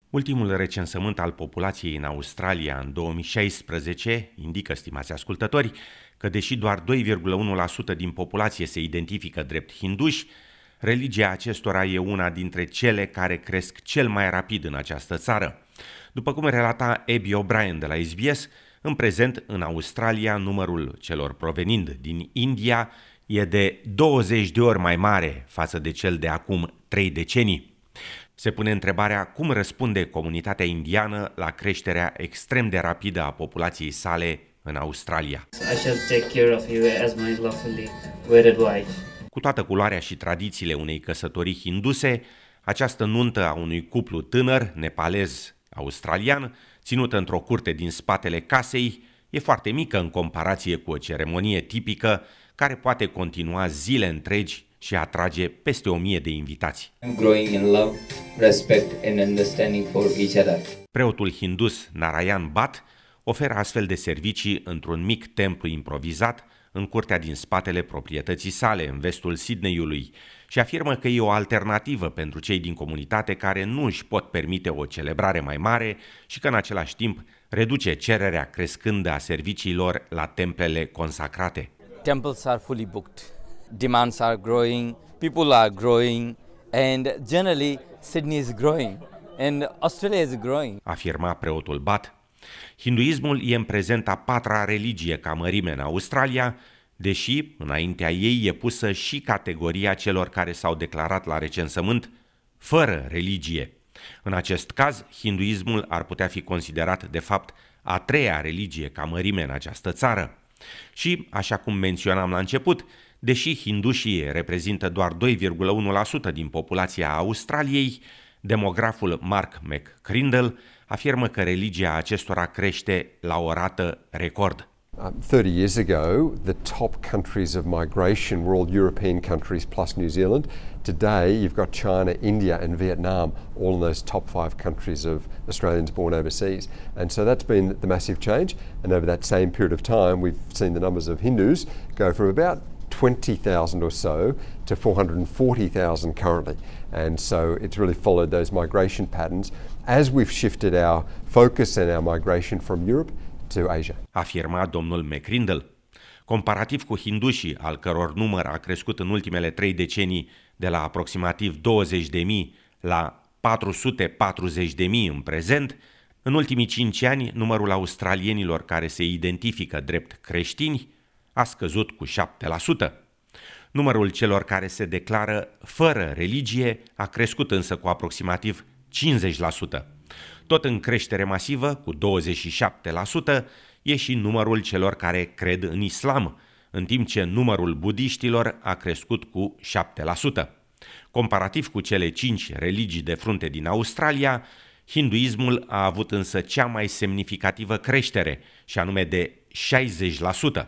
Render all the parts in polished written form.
Ultimul recensământ al populației în Australia în 2016 indică, stimați ascultători, că deși doar 2,1% din populație se identifică drept hinduși, religia acestora e una dintre cele care cresc cel mai rapid în această țară. După cum relata Abby O'Brien de la SBS, în prezent, în Australia, numărul celor provenind din India e de 20 de ori mai mare față de cel de acum 3 decenii. Se pune întrebarea cum răspunde comunitatea indiană la creșterea extrem de rapidă a populației sale în Australia. I shall take care of you as my lawfully wedded wife. Cu toată culoarea și tradițiile unei căsătorii hinduse, această nuntă a unui cuplu tânăr, nepalez-australian, ținută într-o curte din spatele casei, e foarte mică în comparație cu o ceremonie tipică care poate continua zile întregi și atrage peste 1000 de invitați. Growing in love, respect and understanding for each other. Preotul hindus Narayan Bhatt oferă astfel de servicii într-un mic templu improvizat în curtea din spatele proprietății sale, în vestul Sydneyului, și afirmă că e o alternativă pentru cei din comunitate care nu își pot permite o celebrare mai mare și că în același timp reduce cererea crescândă a serviciilor la templele consacrate. Temples are fully booked. Demands are growing, people are growing, and generally Sydney is growing and Australia is growing. Afirma preotul Bhatt. Hinduismul e în prezent a patra religie ca mărime în Australia, deși înaintea ei e pusă și categoria celor care s-au declarat la recensământ fără religie. În acest caz, hinduismul ar putea fi considerat de fapt a treia religie ca mărime în această țară. Și, așa cum menționam la început, deși hindușii reprezintă doar 2,1% din populația Australiei, demograful Mark McCrindle afirmă că religia acestora crește la o rată record. 30 years ago, the top countries of migration were all European countries plus New Zealand. Today, you've got China, India and Vietnam, all in those top 5 countries of Australians born overseas. And so that's been the massive change. And over that same period of time, we've seen the numbers of Hindus go from about 20,000 or so to 440,000 currently. And so it's really followed those migration patterns as we've shifted our focus and our migration from Europe to Asia. Afirma domnul McCrindle. Comparativ cu hindușii, al căror număr a crescut în ultimele 3 decenii de la aproximativ 20.000 la 440.000 în prezent, în ultimii 5 ani numărul australienilor care se identifică drept creștini a scăzut cu 7%. Numărul celor care se declară fără religie a crescut însă cu aproximativ 50%. Tot în creștere masivă, cu 27%, e și numărul celor care cred în islam, în timp ce numărul budiștilor a crescut cu 7%. Comparativ cu cele 5 religii de frunte din Australia, hinduismul a avut însă cea mai semnificativă creștere, și anume de 60%.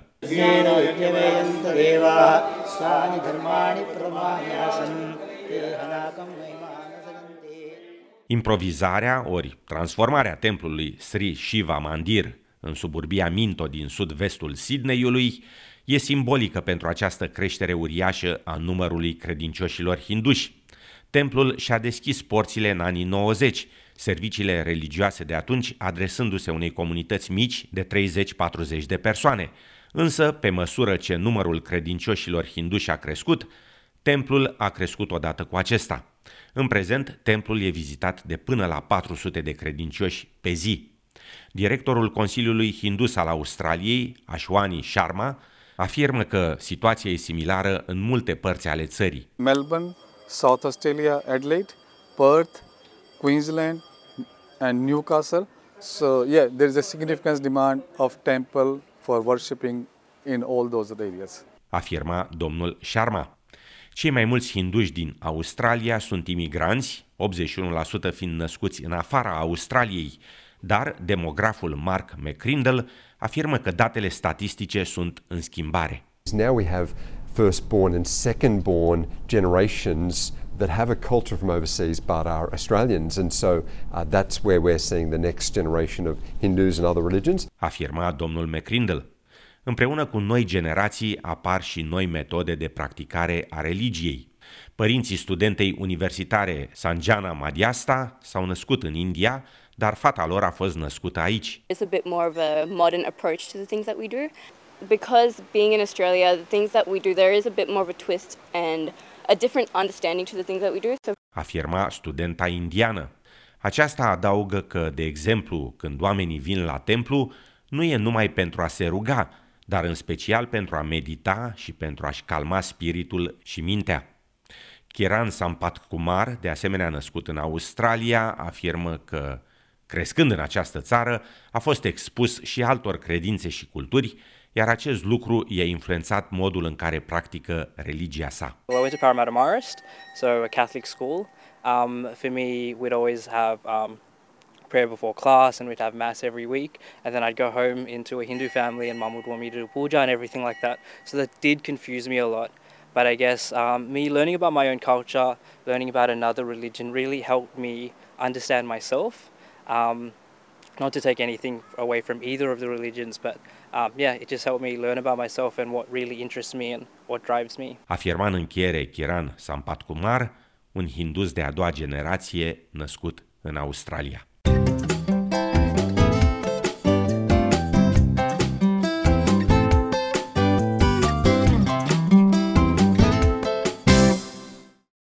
Improvizarea ori transformarea templului Sri Shiva Mandir în suburbia Minto din sud-vestul Sydneyului e simbolică pentru această creștere uriașă a numărului credincioșilor hinduși. Templul și-a deschis porțile în anii 90, serviciile religioase de atunci adresându-se unei comunități mici de 30-40 de persoane. Însă, pe măsură ce numărul credincioșilor hinduși a crescut, templul a crescut odată cu acesta. În prezent, templul e vizitat de până la 400 de credincioși pe zi. Directorul Consiliului Hindus al Australiei, Ashwani Sharma, afirmă că situația e similară în multe părți ale țării. Melbourne, South Australia, Adelaide, Perth, Queensland and Newcastle. So yeah, there is a significant demand of temple for worshipping in all those areas. Afirma domnul Sharma. Cei mai mulți hinduși din Australia sunt imigranți, 81% fiind născuți în afara Australiei, dar demograful Mark McCrindle afirmă că datele statistice sunt în schimbare. Now we have firstborn and secondborn generations that have a culture from overseas but are Australians, and so that's where we're seeing the next generation of Hindus and other religions. Afirma domnul McCrindle. Împreună cu noi generații apar și noi metode de practicare a religiei. Părinții studentei universitare Sanjana Madhyasta s-au născut în India, dar fata lor a fost născută aici. It's a bit more of a modern approach to the things that we do. Because being in Australia, the things that we do, there is a bit more of a twist and a different understanding to the things that we do. So Afirma studenta indiană. Aceasta adaugă că, de exemplu, când oamenii vin la templu, nu e numai pentru a se ruga, dar în special pentru a medita și pentru a-și calma spiritul și mintea. Kiran Sampath-Kumar, de asemenea născut în Australia, afirmă că, crescând în această țară, a fost expus și altor credințe și culturi, iar acest lucru i-a influențat modul în care practică religia sa. Well, I went to Parramatta Marist, so a Catholic school. For me, we'd always have prayer before class and we'd have mass every week, and then I'd go home into a Hindu family and mum would want me to do puja and everything like that. So that did confuse me a lot. But I guess me learning about my own culture, learning about another religion really helped me understand myself. Not to take anything away from either of the religions, but it just helped me learn about myself and what really interests me and what drives me. Afirma în încheiere Kiran Sampath-Kumar, un hindus de a doua generație născut în Australia.